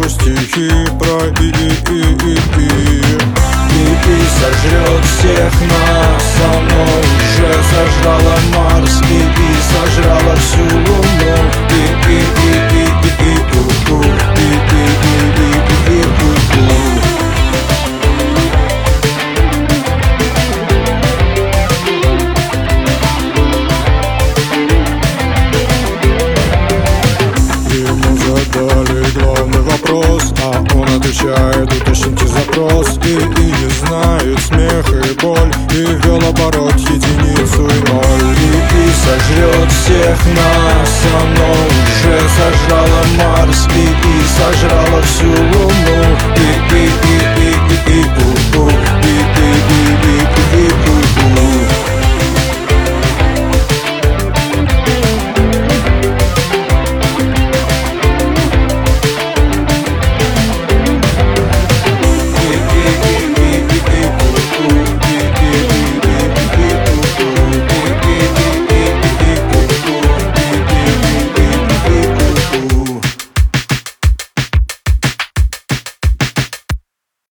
пишу стихи про и сожрет всех нас. Оно уже сожрало Марс и сожрало всю Луну. Ему задали главный вопрос, а он отвечает: уточните запрос. И не знает смех и боль, и ввел оборот единицу и ноль. И сожрет всех нас. Оно уже сожрало Марс и сожрало всю Луну.